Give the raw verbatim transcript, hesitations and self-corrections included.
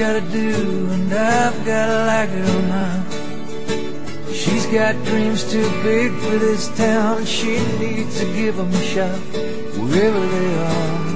gotta do, and I've gotta like it or not. She's got dreams too big for this town, and she needs to give them a shot wherever they are.